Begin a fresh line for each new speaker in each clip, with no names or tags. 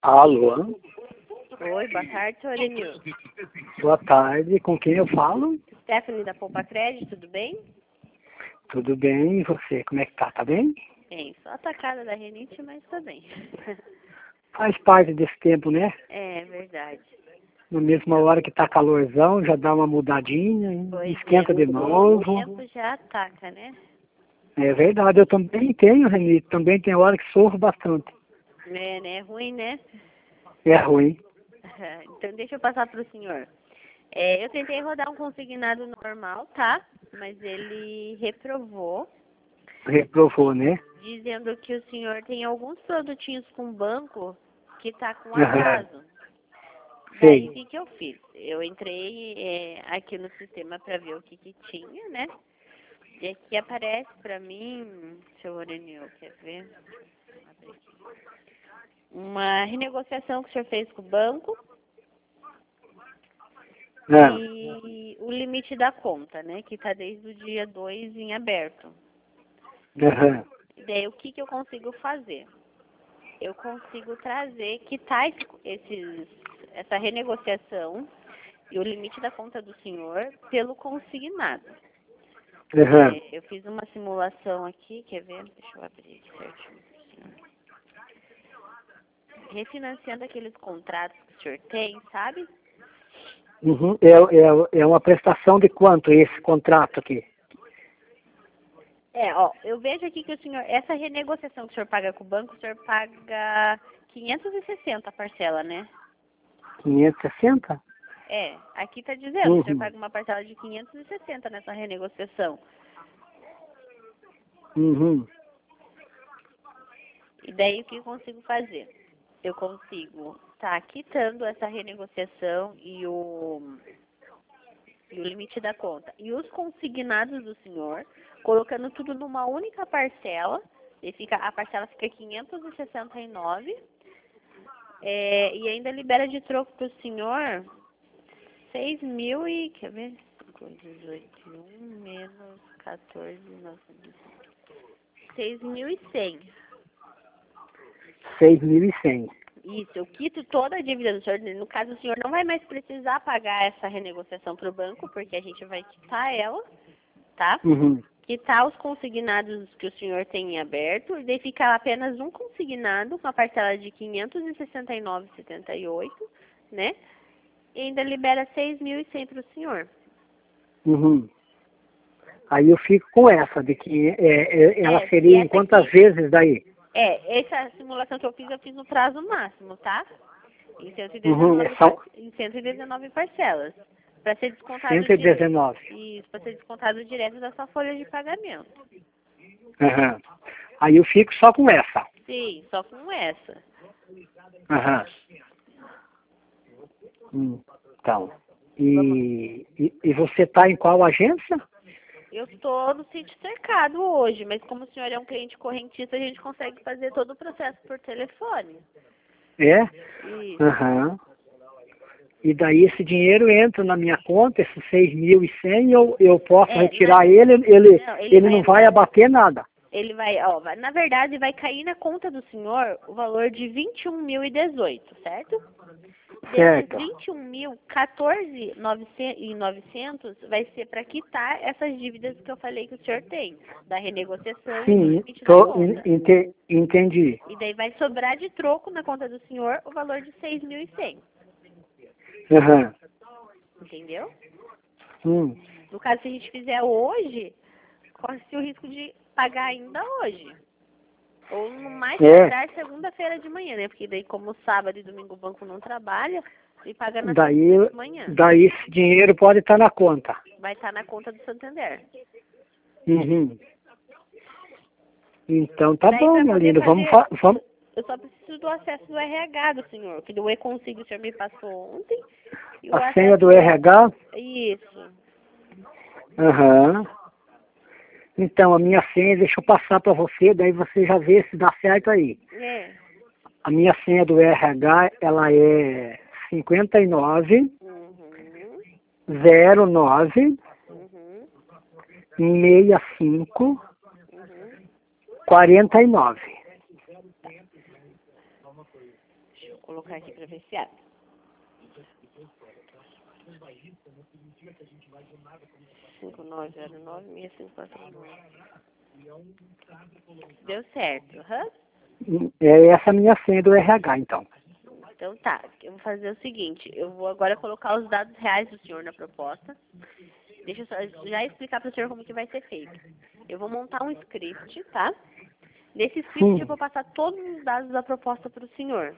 Alô?
Oi, boa tarde, senhor Enil.
Boa tarde, com quem eu falo?
Stephanie da Poupa Crédito, tudo bem?
Tudo bem, e você? Como é que tá? Tá bem?
Bem, só atacada da renite, mas tá bem.
Faz parte desse tempo, né?
É, verdade.
Na mesma hora que tá calorzão, já dá uma mudadinha,
Pois
esquenta de
o
novo.
tempo já ataca, né?
É verdade, eu também tenho, Renito, também tem hora que sofro bastante.
É, né? É ruim, né?
É ruim.
Então deixa eu passar pro senhor. Eu tentei rodar um consignado normal, tá? Mas ele reprovou,
Reprovou, né?
dizendo que o senhor tem alguns produtinhos com banco que tá com
Aham.
atraso. Daí o
Sei.
que eu fiz? Eu entrei aqui no sistema para ver o que tinha, né? E aqui aparece para mim, seu Orenil, quer ver? Abre aqui. Uma renegociação que o senhor fez com o banco
Ah.
e o limite da conta, né? Que está desde o dia 2 em aberto.
Aham.
E daí o que eu consigo fazer? Eu consigo trazer, quitar essa renegociação e o limite da conta do senhor pelo consignado.
Aham.
Eu fiz uma simulação aqui, quer ver? Deixa eu abrir aqui certinho pro senhor. Refinanciando aqueles contratos que o senhor tem, sabe?
Uhum. É uma prestação de quanto esse contrato aqui?
Ó, eu vejo aqui que o senhor, essa renegociação que o senhor paga com o banco, o senhor paga 560 a parcela, né?
560?
Aqui tá dizendo, o senhor
Uhum.
paga uma parcela de 560 nessa renegociação.
Uhum.
E daí o que eu consigo fazer? Eu consigo quitando essa renegociação e o limite da conta. E os consignados do senhor, colocando tudo numa única parcela, a parcela fica 569, e ainda libera de troco para o senhor 6 mil e, quer ver? 18,1 menos 14,900. 6.100.
6.100.
Isso, eu quito toda a dívida do senhor. No caso, o senhor não vai mais precisar pagar essa renegociação para o banco, porque a gente vai quitar ela, tá?
Uhum.
Quitar os consignados que o senhor tem em aberto, e daí fica apenas um consignado com a parcela de 569,78, né? E ainda libera 6.100 para o senhor.
Uhum. Aí eu fico com essa, de que ela
E
seria em
essa
quantas
aqui,
vezes daí?
essa simulação que eu fiz no prazo máximo, tá? Em
Uhum.
119,
São
119 parcelas. Para ser descontado
119.
para ser descontado direto da sua folha de pagamento.
Uhum. Aí eu fico só com essa.
Sim, só com essa.
Uhum. Então. E você está em qual agência?
Eu estou no sítio cercado hoje, mas como o senhor é um cliente correntista, a gente consegue fazer todo o processo por telefone.
É?
Isso.
Uhum. E daí esse dinheiro entra na minha conta, esses 6.100, eu posso retirar
Não,
ele não vai abater nada.
ele vai, na verdade, vai cair na conta do senhor o valor de 21.018, certo? Desses
Certo.
21.000, 14.900 vai ser para quitar essas dívidas que eu falei que o senhor tem, da renegociação e do
Sim,
limite da conta.
entendi.
E daí vai sobrar de troco na conta do senhor o valor de 6.100,
Uhum.
entendeu?
Hum.
No caso, se a gente fizer hoje, corre-se o risco de pagar ainda hoje. Ou no mais
É.
tardar segunda-feira de manhã, né? Porque daí como sábado e domingo o banco não trabalha, e paga na
Daí,
segunda de manhã.
daí esse dinheiro pode estar na conta.
Vai estar na conta do Santander.
Uhum. Então tá
Daí
bom,
para
meu
poder
lindo.
fazer,
Vamos.
eu só preciso do acesso do RH do senhor, que do e-consigo o senhor me passou ontem. E o
A senha
acesso
do RH.
Isso.
Aham. Então, a minha senha, deixa eu passar para você, daí você já vê se dá certo aí. A minha senha do RH, ela é 59
Uhum.
09
Uhum.
65
Uhum.
49.
Deixa eu colocar aqui para ver se abre. Cinco nove zero nove 6549. Deu certo,
É essa a minha senha do RH, então.
Então tá, eu vou fazer o seguinte, eu vou agora colocar os dados reais do senhor na proposta. Deixa eu só já explicar para o senhor como que vai ser feito. Eu vou montar um script, tá? Nesse script eu vou passar todos os dados da proposta para o senhor.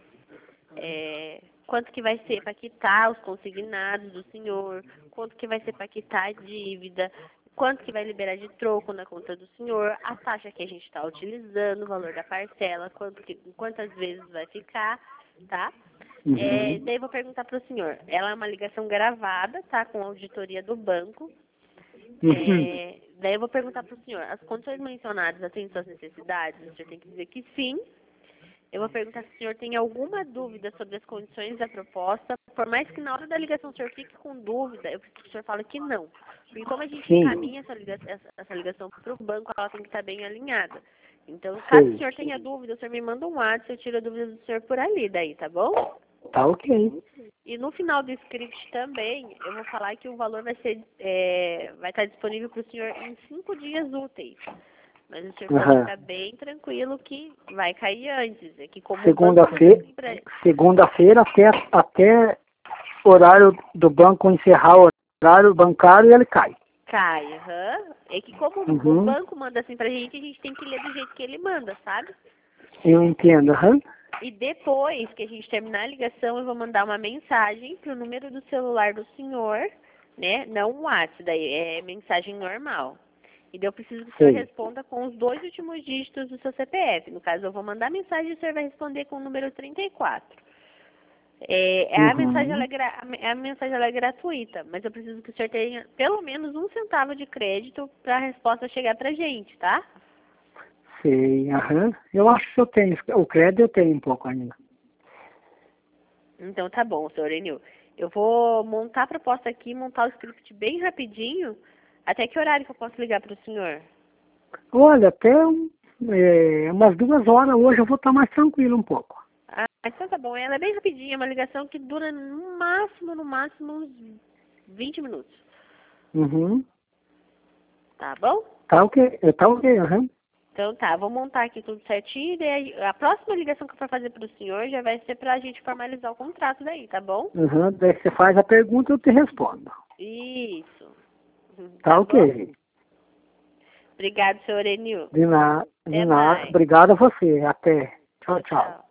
Quanto que vai ser para quitar os consignados do senhor, quanto que vai ser para quitar a dívida, quanto que vai liberar de troco na conta do senhor, a taxa que a gente está utilizando, o valor da parcela, quantas vezes vai ficar, tá? Daí eu vou perguntar para o senhor. Ela é uma ligação gravada, tá? Com a auditoria do banco. Daí eu vou perguntar para o senhor. As condições mencionadas atendem suas necessidades? O senhor tem que dizer que sim. Eu vou perguntar se o senhor tem alguma dúvida sobre as condições da proposta. Por mais que na hora da ligação o senhor fique com dúvida, eu preciso que o senhor fale que não. Porque como a gente encaminha essa ligação para o banco, ela tem que estar bem alinhada. Então, caso o senhor tenha dúvida, o senhor me manda um WhatsApp, eu tiro a dúvida do senhor por ali, daí, tá bom?
Tá ok.
E no final do script também, eu vou falar que o valor vai estar disponível para o senhor em 5 dias úteis. Mas o senhor pode ficar bem tranquilo que vai cair antes. É que como
segunda-feira até horário do banco encerrar o horário bancário, ele cai.
Cai, É que como o banco manda assim pra gente, a gente tem que ler do jeito que ele manda, sabe?
Eu entendo,
E depois que a gente terminar a ligação, eu vou mandar uma mensagem pro número do celular do senhor, né? Não um WhatsApp, daí é mensagem normal. E daí eu preciso que o senhor responda com os 2 últimos dígitos do seu CPF. No caso, eu vou mandar a mensagem e o senhor vai responder com o número 34. A mensagem ela é gratuita, mas eu preciso que o senhor tenha pelo menos 1 centavo de crédito para a resposta chegar pra gente, tá?
Sei, Eu acho que eu tenho. O crédito eu tenho um pouco ainda.
Então tá bom, senhor Enil. Eu vou montar a proposta aqui, montar o script bem rapidinho. Até que horário que eu posso ligar para o senhor?
Olha, até umas 2 horas hoje eu vou estar mais tranquilo um pouco.
Ah, então tá bom. Ela é bem rapidinha, é uma ligação que dura no máximo uns 20 minutos. Tá bom?
Tá ok,
Então tá, vou montar aqui tudo certinho e daí a próxima ligação que eu for fazer para o senhor já vai ser pra gente formalizar o contrato daí, tá bom?
Daí você faz a pergunta e eu te respondo.
Isso.
Tá ok.
Bom? Obrigado, senhor Enil.
De nada. Obrigado a você. Até. Tchau, tchau.